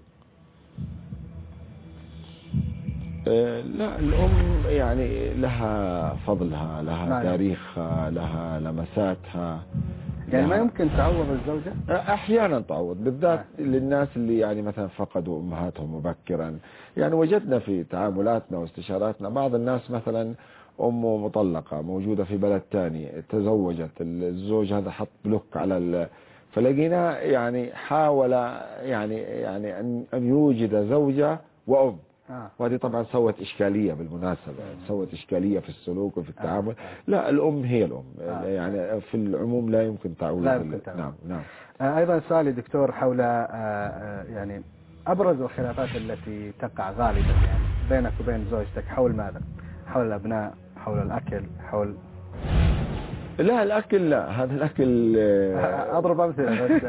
لا، الأم يعني لها فضلها، لها تاريخها، لها لمساتها. يعني ما يمكن تعوض الزوجة؟ أحيانا تعوض، بالذات للناس اللي يعني مثلا فقدوا أمهاتهم مبكرا. يعني وجدنا في تعاملاتنا واستشاراتنا بعض الناس مثلا أمه مطلقة موجودة في بلد تاني، تزوجت، الزوج هذا حط بلوك على فلقينا يعني حاول يعني أن يوجد زوجة وأم. وهذه طبعا سوت إشكالية، بالمناسبة سوت إشكالية في السلوك وفي التعامل. لا، الأم هي الأم. يعني في العموم لا يمكن تعويض. نعم. أيضا سؤالي دكتور حول يعني أبرز الخلافات التي تقع غالبا يعني بينك وبين زوجتك حول ماذا؟ حول الأبناء، حول الأكل، حول لا الأكل لا، هذا الأكل أضرب أمثلة بس.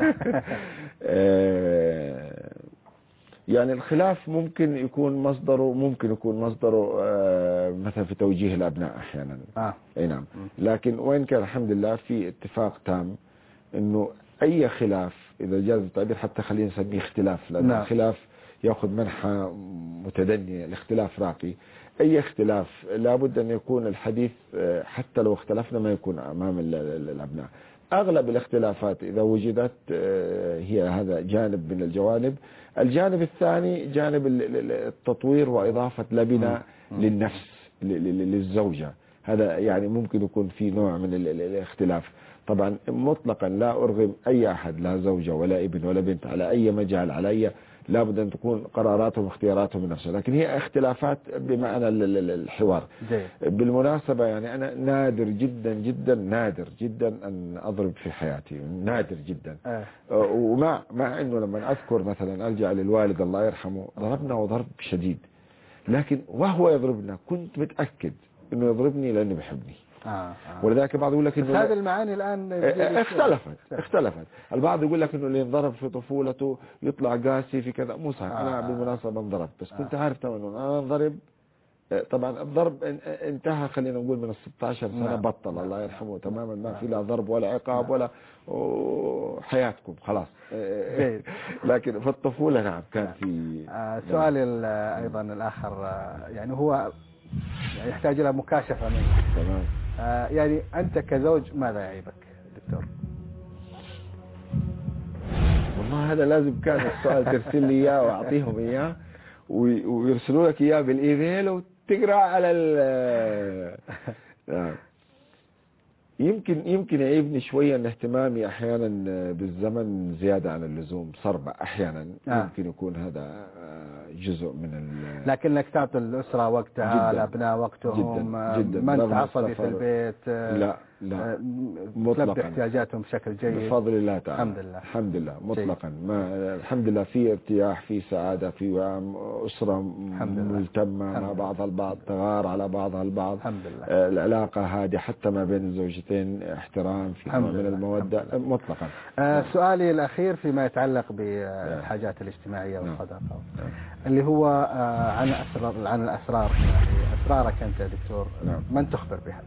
يعني الخلاف ممكن يكون مصدره مثلا في توجيه الأبناء أحيانا. أي نعم. لكن وين كان الحمد لله في اتفاق تام إنه أي خلاف، إذا جاز التعبير حتى خلينا نسميه اختلاف، لأن الخلاف يأخذ منحى متدني، الاختلاف راقي. أي اختلاف لابد أن يكون الحديث حتى لو اختلفنا ما يكون أمام الأبناء. أغلب الاختلافات إذا وجدت هي هذا جانب من الجوانب. الجانب الثاني جانب التطوير وإضافة لبنة للنفس للزوجة. هذا يعني ممكن يكون في نوع من الاختلاف. طبعا مطلقا لا أرغم أي أحد، لا زوجة ولا ابن ولا بنت، على أي مجال، على أي، لابد أن تكون قراراتهم واختياراتهم من نفسه، لكن هي اختلافات بمعنى الحوار. بالمناسبة يعني أنا نادر جدا أن أضرب في حياتي، نادر جدا. ومع أنه لما أذكر مثلا أرجع للوالد الله يرحمه، ضربنا وضرب شديد، لكن وهو يضربنا كنت متأكد أنه يضربني لأنه بيحبني. ولذلك البعض يقول لك إنه هذه المعاني الآن اختلفت. البعض يقول لك إنه اللي انضرب في طفولته يطلع قاسي في كذا. مو صحيح. أنا بالمناسبة انضرب، بس كنت عارف تماما إنه أنا انضرب. طبعا الضرب انتهى، خلينا نقول من 16 سنة بطل الله يرحمه تماما، ما في لا ضرب ولا عقاب ولا حياتكم خلاص. لكن في الطفولة نعم كان في. سؤالي أيضا الآخر يعني هو يحتاج إلى مكاشفة منك. تمام. يعني أنت كزوج ماذا يعيبك دكتور؟ والله هذا لازم كان السؤال ترسل لي إياه وأعطيهم إياه ويرسلوا لك إياه بالإيميل وتقرأ على يمكن يعيبني شوية ان اهتمامي احيانا بالزمن زيادة عن اللزوم، صربة احيانا. يمكن يكون هذا جزء من لكنك تعطي الأسرة وقتها، الأبناء وقتهم، جدا ما انت عصبي في البيت. لا مطلقا احتياجاتهم بشكل جيد بفضل الله تعالى. الحمد لله مطلقا. الحمد لله في ارتياح، في سعادة، في أسرة ملتمة مع بعضها البعض، تغار على بعضها البعض. الحمد لله. العلاقة هذه حتى ما بين الزوجتين احترام، في نوع من المودة مطلقا. سؤالي الأخير فيما يتعلق بالحاجات الاجتماعية والصداقة، اللي هو عن الأسرار. أسرارك أنت يا دكتور من تخبر بها؟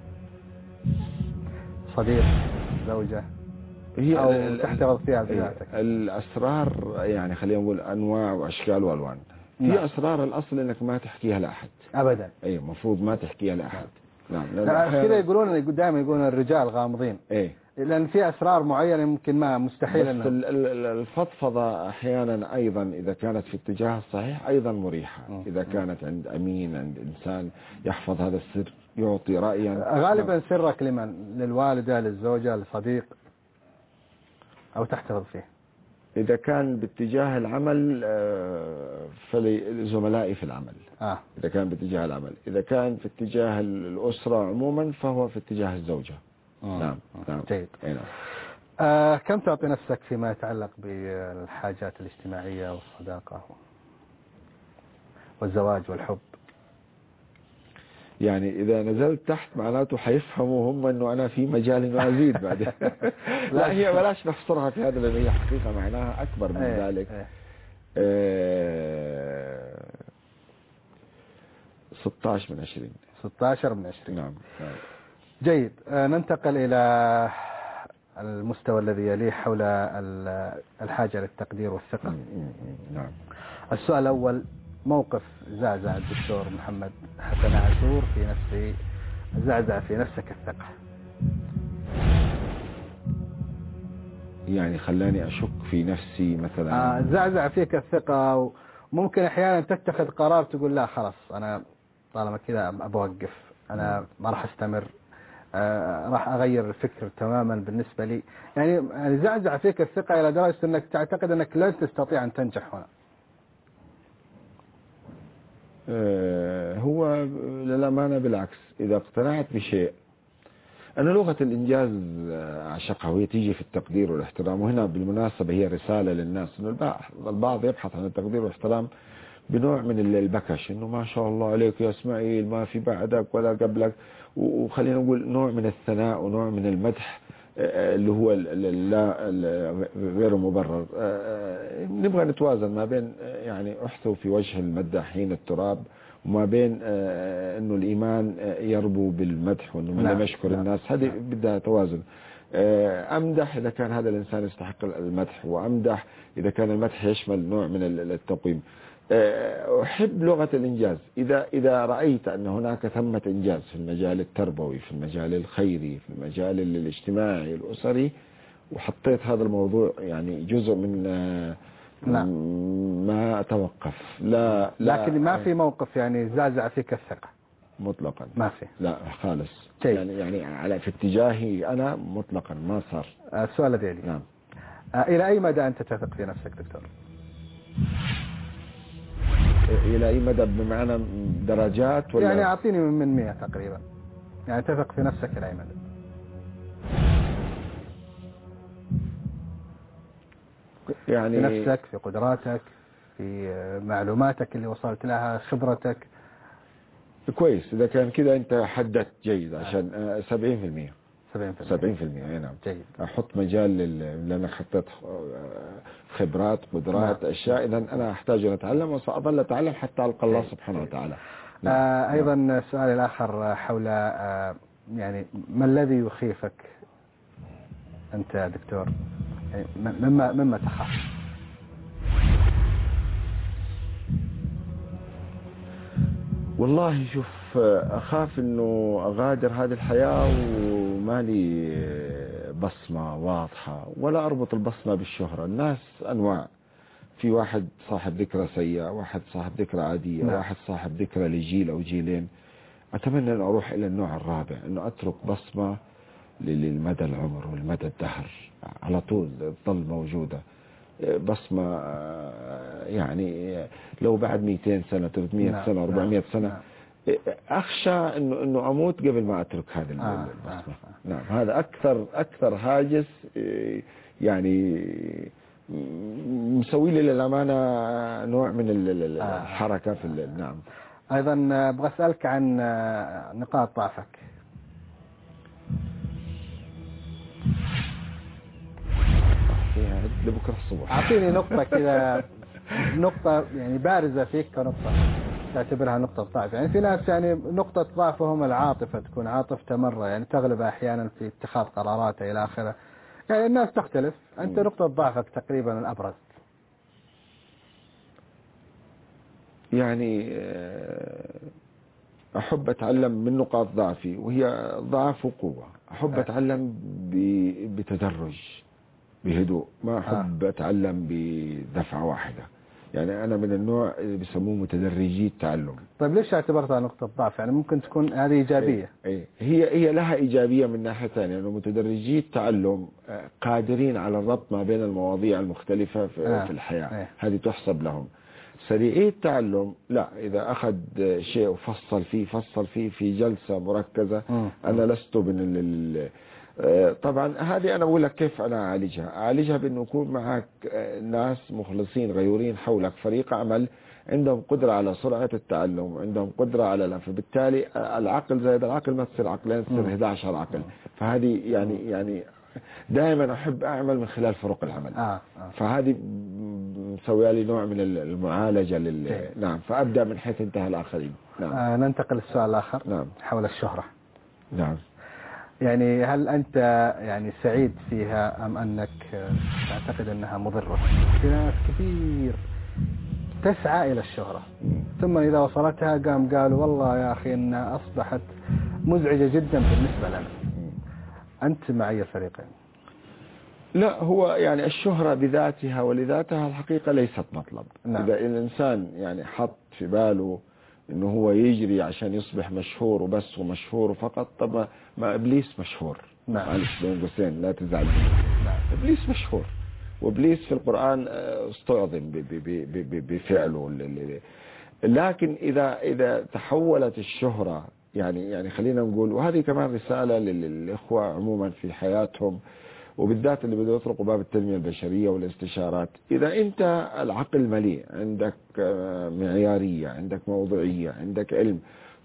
صديق، زوجة، أو تحتفظ فيها بذاتك؟ الأسرار يعني خلينا نقول أنواع وأشكال وألوان. في أسرار الأصل أنك ما تحكيها لأحد أبدا. مفروض ما تحكيها لأحد. كذا يقولون دائما يقولون الرجال غامضين. لأن في أسرار معينة ممكن ما مستحيل. بس الفضفضة أحيانا أيضا إذا كانت في اتجاه الصحيح أيضا مريحة. إذا كانت عند أمين، عند إنسان يحفظ هذا السر، يعطي رأيا. غالبا سرك لمن؟ للوالدة، للزوجة، للصديق، أو تحتفظ فيه؟ إذا كان باتجاه العمل فلزملائي في العمل. إذا كان باتجاه العمل. إذا كان في اتجاه الأسرة عموما فهو في اتجاه الزوجة. نعم. جيد. كم تعطي نفسك فيما يتعلق بالحاجات الاجتماعية والصداقة والزواج والحب؟ يعني إذا نزلت تحت معناته حيفهموا هم أنه أنا في مجال أنه أزيد بعد. لا هي بلاش نحصرها في هذا، لأن هي حقيقة معناها أكبر من ذلك. 16 من 20. 16 من 20. نعم. جيد. ننتقل إلى المستوى الذي يليه حول الحاجة للتقدير والثقة. نعم. السؤال الأول: موقف زعزع الدكتور محمد حسن عاشور في نفسي، زعزع في نفسك الثقة. يعني خلاني أشك في نفسي مثلا. زعزع فيك الثقة، وممكن أحيانا تتخذ قرار تقول لا خلاص أنا طالما كذا أبوقف، أنا ما راح أستمر، راح أغير الفكر تماما بالنسبة لي. يعني زعزع فيك الثقة إلى درجة أنك تعتقد أنك لن تستطيع أن تنجح هنا. هو للأمانة بالعكس، إذا اقتنعت بشيء. أنا لغة الإنجاز أعشقها، وهي تيجي في التقدير والاحترام. وهنا بالمناسبة هي رسالة للناس، إنه البعض يبحث عن التقدير والاحترام بنوع من البكش، إنه ما شاء الله عليك يا إسماعيل، ما في بعدك ولا قبلك، وخلينا نقول نوع من الثناء ونوع من المدح اللي هو غير مبرر. نبغى نتوازن ما بين يعني احثوا في وجه المداحين التراب، وما بين انه الايمان يربو بالمدح، وانه من لم يشكر الناس. هذه بدها توازن. امدح اذا كان هذا الانسان يستحق المدح، وامدح اذا كان المدح يشمل نوع من التقويم. أحب لغة الإنجاز. إذا رأيت أن هناك ثمة إنجاز في المجال التربوي، في المجال الخيري، في المجال الاجتماعي الأسري، وحطيت هذا الموضوع يعني جزء من ما أتوقف. لا لكن ما في موقف يعني زعزع فيك الثقة مطلقا؟ ما في. لا خالص. يعني على في اتجاهي أنا مطلقا ما صار. السؤال الذي يلي: نعم. إلى أي مدى أنت تثق في نفسك دكتور؟ إلى أي مدى بمعنى درجات ولا؟ يعني أعطيني من 100 تقريبا. يعني تثق في نفسك إلى أي مدى؟ يعني في نفسك، في قدراتك، في معلوماتك اللي وصلت لها، خبرتك. كويس. إذا كان كده أنت حددت جيد عشان 70%. 70%. نعم. جيد. أحط مجال لأن حطيت خبرات قدرات أشياء، إذا أنا أحتاج أن أتعلم وسأظل أتعلم حتى ألقى الله سبحانه وتعالى. أيضا السؤال الآخر حول يعني ما الذي يخيفك أنت يا دكتور، مما تخاف؟ والله شوف، أخاف أنه أغادر هذه الحياة وما لي بصمة واضحة، ولا أربط البصمة بالشهرة. الناس أنواع، في واحد صاحب ذكرى سيئة، واحد صاحب ذكرى عادية، واحد صاحب ذكرى لجيل أو جيلين. أتمنى أن أروح إلى النوع الرابع، أنه أترك بصمة للمدى العمر والمدى الدهر، على طول تظل موجودة بصمة. يعني لو بعد 200 سنة 300 سنة 400 سنة أخشى أنه أموت قبل ما أترك هذه البصمة. نعم، هذا أكثر هاجس يعني مسوي لي للأمانة نوع من الحركة في نعم. أيضا أبغى أسألك عن نقاط ضعفك. لبكرة الصبح أعطيني نقطة كذا، نقطة يعني بارزة فيك كنقطة تعتبرها نقطة ضعف. يعني في ناس يعني نقطة ضعفهم العاطفة، تكون عاطفته مرة يعني تغلب أحيانا في اتخاذ قراراته إلى آخره. يعني الناس تختلف، أنت نقطة ضعفك تقريبا الأبرز. يعني أحب أتعلم من نقاط ضعفي، وهي ضعف وقوة. أحب أتعلم بتدرج بهدوء، ما أحب أتعلم بدفعة واحدة. يعني أنا من النوع اللي بيسموه متدرجي التعلم. طيب ليش اعتبرتها نقطة ضعف؟ يعني ممكن تكون هذه إيجابية. هي لها إيجابية من ناحية ثانية، أنه متدرجي التعلم قادرين على الربط ما بين المواضيع المختلفة في الحياة. هذه تحسب لهم. سريعي التعلم لا، إذا أخذ شيء وفصل فيه في جلسة مركزة. أنا لست من طبعا هذه أنا أقول لك كيف أنا أعالجها بأنه يكون معك ناس مخلصين غيورين حولك، فريق عمل عندهم قدرة على سرعة التعلم، عندهم قدرة على فبالتالي العقل زائد العقل ما تصير عقلين، تصير 11 عقل. فهذه يعني دائما أحب أعمل من خلال فرق العمل. فهذه مسوي لي نوع من المعالجة نعم. فأبدأ من حيث انتهى الآخرين. نعم. ننتقل للسؤال الآخر. نعم. حول الشهرة. نعم. يعني هل أنت يعني سعيد فيها أم أنك تعتقد أنها مضرة؟ في ناس كثير تسعى إلى الشهرة، ثم إذا وصلتها قالوا والله يا أخي إنها أصبحت مزعجة جدا بالنسبة لنا. أنت مع أي الفريقين؟ لا، هو يعني الشهرة بذاتها ولذاتها الحقيقة ليست مطلب. نعم. إذا الإنسان يعني حط في باله إنه هو يجري عشان يصبح مشهور وبس، ومشهور فقط، طب ما إبليس مشهور. نعم. معلش بين قوسين لا تزعل. نعم. إبليس مشهور، وإبليس في القرآن استعظم بفعله. لكن إذا تحولت الشهرة يعني خلينا نقول، وهذه كمان رسالة للإخوة عموما في حياتهم، وبالذات اللي بدأوا يطرقوا باب التنمية البشرية والاستشارات. إذا أنت العقل مليء، عندك معيارية، عندك موضوعية، عندك علم،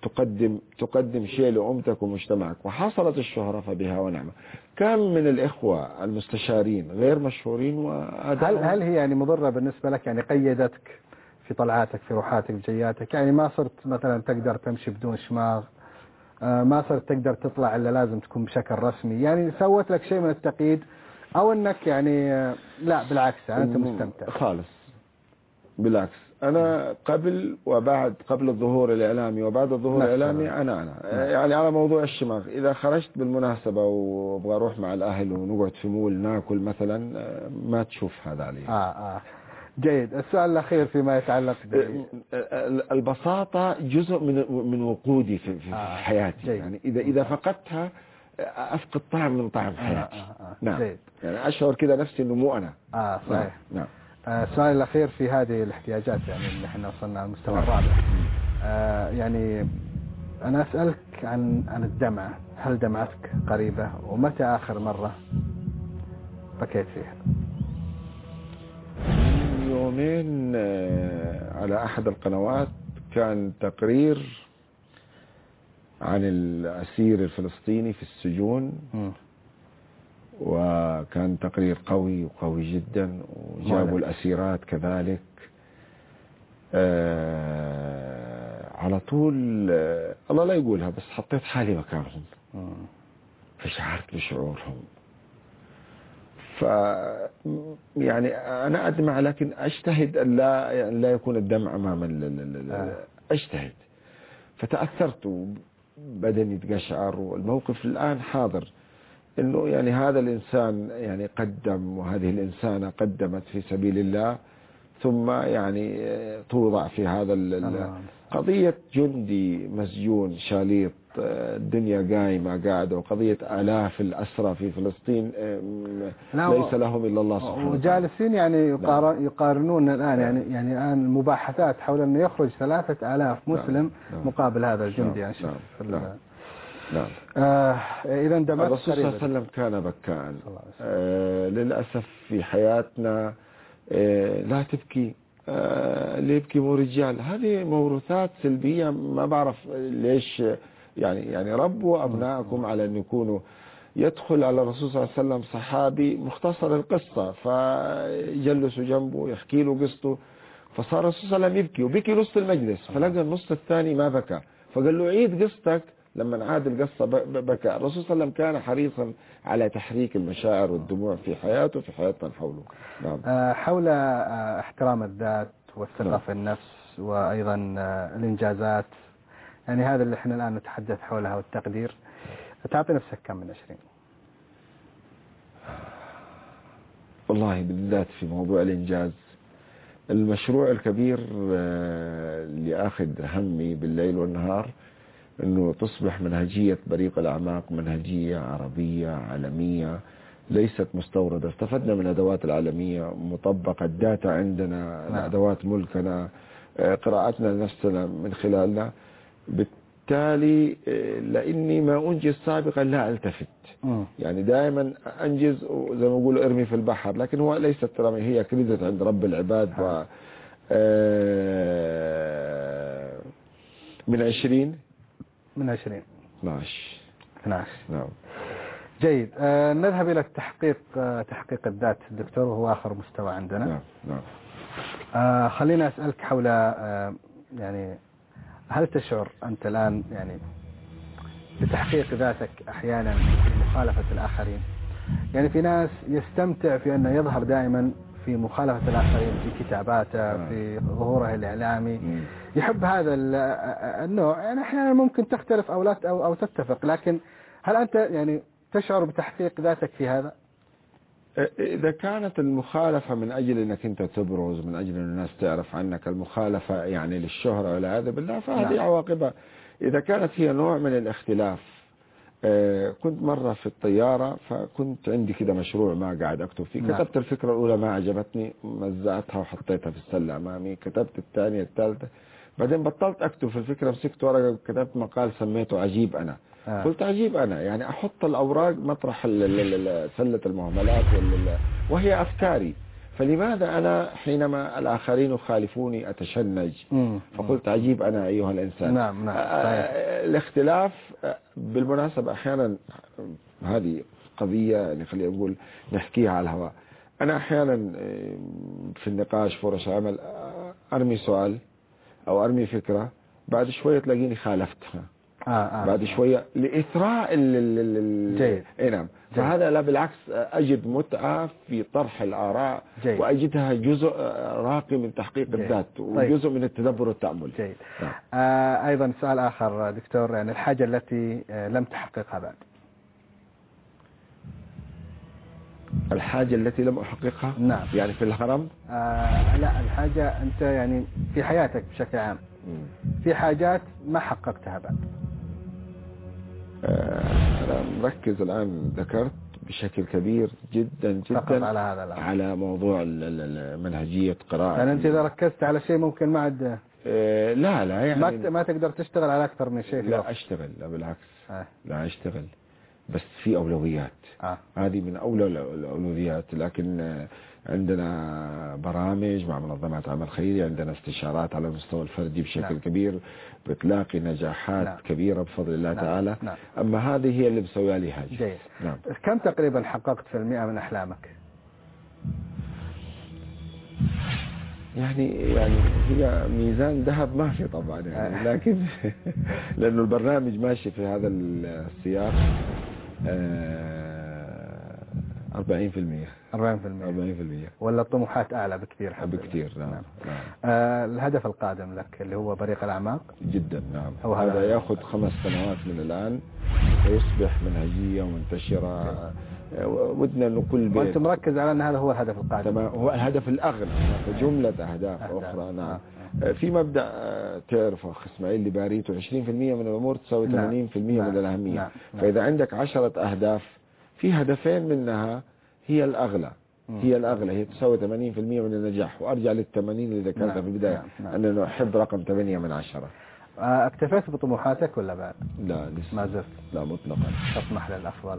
تقدم شيء لأمتك ومجتمعك، وحصلت الشهرة فبها ونعمة. كم من الإخوة المستشارين غير مشهورين هل هي يعني مضرة بالنسبة لك؟ يعني قيدتك في طلعاتك، في روحاتك، في جياتك، يعني ما صرت مثلا تقدر تمشي بدون شماغ، ما صرت تقدر تطلع إلا لازم تكون بشكل رسمي، يعني سوت لك شيء من التقييد، أو أنك يعني لا بالعكس يعني أنت مستمتع خالص؟ بالعكس، أنا قبل وبعد، قبل الظهور الإعلامي وبعد الظهور الإعلامي أنا يعني على موضوع الشماغ، إذا خرجت بالمناسبة وابغى أروح مع الأهل ونقعد في مول ناكل مثلا، ما تشوف هذا علي. جيد. السؤال الأخير فيما يتعلق البساطة جزء من وقودي في حياتي. جيد. يعني إذا فقدتها أفقد طعم من طعم حياتي. نعم. جيد. يعني أشعر كذا نفسي إنه مو أنا. صحيح. نعم. السؤال الأخير في هذه الاحتياجات، يعني اللي احنا وصلنا على المستوى الرابع. يعني أنا أسألك عن الدمعة. هل دمعتك قريبة؟ ومتى آخر مرة بكيت فيها؟ يومين على أحد القنوات كان تقرير عن الأسير الفلسطيني في السجون، وكان تقرير قوي جدا، وجابوا الأسيرات كذلك. على طول الله لا يقولها، بس حطيت حالي مكانهم فشعرت بشعورهم. يعني أنا أدمع، لكن أجتهد أن لا يكون الدمع أمام أجتهد. فتأثرت وبدني يتقشعر، والموقف الآن حاضر، إنه يعني هذا الإنسان يعني قدم، وهذه الإنسانة قدمت في سبيل الله، ثم يعني توضع في هذا قضية جندي مسجون شاليط، الدنيا قايمة قاعدة، وقضية آلاف الأسرى في فلسطين ليس لهم إلا الله سبحانه وتعالى. وجالسين يعني يقارنون الآن يعني الآن المباحثات حول أن يخرج 3000 مسلم مقابل هذا الجندي. يعني نعم. إذا الرسول صلى الله عليه وسلم كان بكاء. للأسف في حياتنا لا تبكي، اللي يبكي مو رجال. هذه موروثات سلبية، ما بعرف ليش. يعني ربوا أبنائكم على أن يكونوا. يدخل على الرسول صلى الله عليه وسلم صحابي مختصر القصة، فيجلسوا جنبه يحكي له قصته، فصار الرسول صلى الله عليه وسلم يبكي، وبكي نص المجلس، فلقى النص الثاني ما بكى، فقال له عيد قصتك. لما عاد القصة بكى. الرسول صلى الله عليه وسلم كان حريصا على تحريك المشاعر والدموع في حياته وفي حياة من حوله. نعم. حول احترام الذات والثقة في النفس، وأيضا الإنجازات، يعني هذا اللي احنا الآن نتحدث حولها، والتقدير. تعطي نفسك كم من 20؟ والله بالذات في موضوع الإنجاز، المشروع الكبير اللي أخذ همي بالليل والنهار أنه تصبح منهجية بريق الأعماق منهجية عربية عالمية، ليست مستوردة. استفدنا من الأدوات العالمية، مطبقة الداتا عندنا، الأدوات ملكنا، قراءتنا لنفسنا من خلالنا. بالتالي لأني ما أنجز سابقا لا ألتفت، يعني دائما أنجز زي ما يقولوا ارمي في البحر، لكن هو ليست رمي، هي كريدت عند رب العباد. من 20 12. نعم. جيد. نذهب إلى تحقيق الذات دكتور، وهو آخر مستوى عندنا. نعم. خلينا أسألك حول يعني هل تشعر أنت الآن يعني بتحقيق ذاتك أحيانا في مخالفة الآخرين؟ يعني في ناس يستمتع في أنه يظهر دائما في مخالفة الآخرين في كتاباته، في ظهوره الإعلامي، يحب هذا النوع. يعني أحيانا ممكن تختلف أو تتفق، لكن هل أنت يعني تشعر بتحقيق ذاتك في هذا؟ إذا كانت المخالفة من أجل أنك أنت تبرز، من أجل أن الناس تعرف عنك، المخالفة يعني للشهرة والعياذ بالله، فهذه عواقبها. إذا كانت هي نوع من الاختلاف، كنت مرة في الطيارة، فكنت عندي كده مشروع ما قاعد أكتب فيه. كتبت الفكرة الأولى ما عجبتني، مزعتها وحطيتها في السلة أمامي. كتبت الثانية الثالثة، بعدين بطلت أكتب في الفكرة، مسكت ورقة وكتبت مقال سميته عجيب أنا. قلت عجيب أنا، يعني أحط الأوراق مطرح سلة المهملات وهي أفكاري، فلماذا أنا حينما الآخرين يخالفوني أتشنج؟ فقلت عجيب أنا أيها الإنسان. نعم. الاختلاف بالمناسبة أحيانا هذه قضية يعني خلينا نقول نحكيها على الهواء. أنا أحيانا في النقاش فرص عمل أرمي سؤال أو أرمي فكرة، بعد شوية تلاقيني خالفتها. بعد شوية لإثراء جيد. نعم. فهذا لا بالعكس، أجد متعة في طرح الآراء. جيد. وأجدها جزء راقي من تحقيق الذات، وجزء من التدبر والتأمل. جيد. أيضا سؤال آخر دكتور، يعني الحاجة التي لم تحققها بعد؟ الحاجة التي لم أحققها؟ نعم. يعني في الهرم؟ لا، الحاجة أنت يعني في حياتك بشكل عام، في حاجات ما حققتها بعد. أنا مركز الآن، ذكرت بشكل كبير جدا على هذا على موضوع منهجية قراءة. يعني أنت إذا ركزت على شيء ممكن ما عاد لا يعني ما تقدر تشتغل على أكثر من شيء. لا أشتغل، لا بالعكس. لا أشتغل. بس في أولويات. هذه من أولى الأولويات. لكن عندنا برامج مع منظمات عمل خيري، عندنا استشارات على المستوى الفردي بشكل كبير، بتلاقي نجاحات كبيرة بفضل الله تعالى. أما هذه هي اللي مسويها لي هاجس. كم تقريبا حققت في 100 من أحلامك؟ يعني هي ميزان ذهب ما في طبعا يعني لكن لأنه البرنامج ماشي في هذا السياق 40%. ولا الطموحات أعلى بكثير؟ بكثير. نعم. الهدف القادم لك اللي هو بريق الأعماق جدا. نعم. هذا يأخذ 5 سنوات من الآن ويصبح منهجية ومنتشرة. ودنا انه كل بيت. وانت مركز على ان هذا هو الهدف القادم. تمام، هو الهدف الاغلى. جملة اهداف اخرى. نعم. في مبدأ تعرف اخ اسماعيل اللي باريته 20% من الامور تساوي 80% من الاهمية. فاذا عندك 10 اهداف في هدفين منها هي الاغلى. هي تساوي 80% من النجاح. وارجع لل80 اللي ذكرتها في البداية انه احب رقم 8 من 10. اكتفيت بطموحاتك ولا بعد؟ لا لسه ما زلت. لا مطلقا. تطمح للافضل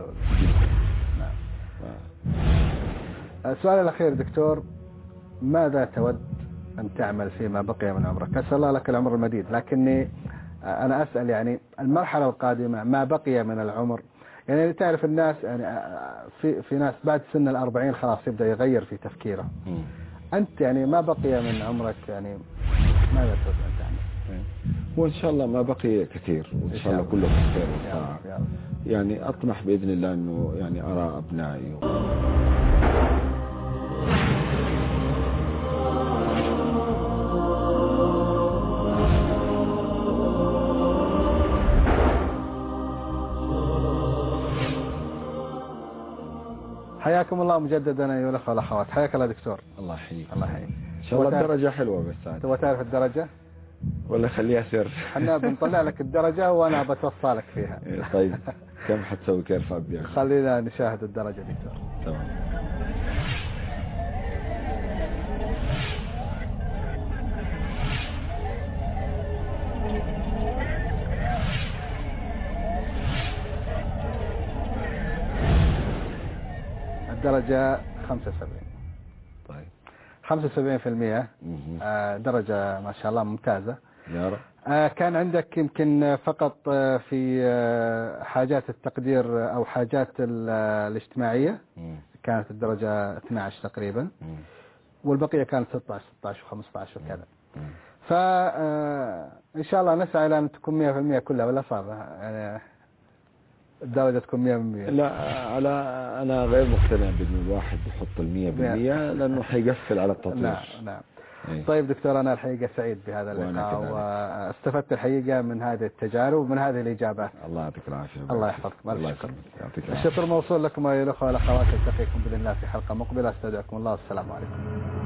السؤال الأخير دكتور، ماذا تود أن تعمل فيما بقي من عمرك؟ أسأل الله لك العمر المديد، لكني أنا أسأل يعني المرحلة القادمة ما بقي من العمر. يعني تعرف الناس يعني في ناس بعد سن 40 خلاص يبدأ يغير في تفكيره. أنت يعني ما بقي من عمرك يعني ماذا تود أن تعمل؟ وإن شاء الله ما بقي كثير، وإن شاء الله كله خير وطاعة. يعني أطمح بإذن الله أنه يعني أرى أبنائي. حياكم الله مجددا أيها الأخوة والأخوات. حياك الله دكتور. الله يحييك. الله يحييك. إن شاء الله الدرجة حلوة بس. تبغى تعرف الدرجة؟ ولا خليها سر؟ احنا بنطلع لك الدرجة وانا بتوصلك فيها. طيب كم حتسوي كيف أبي؟ خلينا نشاهد الدرجة دكتور. تمام. الدرجة 75. طيب 75%. درجة ما شاء الله ممتازة يا رب. كان عندك يمكن فقط في حاجات التقدير أو حاجات الاجتماعية كانت الدرجة 12 تقريبا، والبقية كانت 16 و15 وكذا. فإن شاء الله نسعى إلى أن تكون 100% كلها، ولا صعبة يعني الدرجة تكون 100%؟ لا، أنا غير مقتنع بأن الواحد يحط 100% لأنه حيقفل على التطوير. نعم. طيب دكتور، أنا الحقيقة سعيد بهذا اللقاء واستفدت الحقيقة من هذه التجارب ومن هذه الإجابات. الله يعطيك العافية. الله يحفظك. الله يعطيك الشكر موصول لكم أيها الأخوة والأخوات. نلتقيكم بإذن الله في حلقة مقبلة. استودعكم الله. السلام عليكم.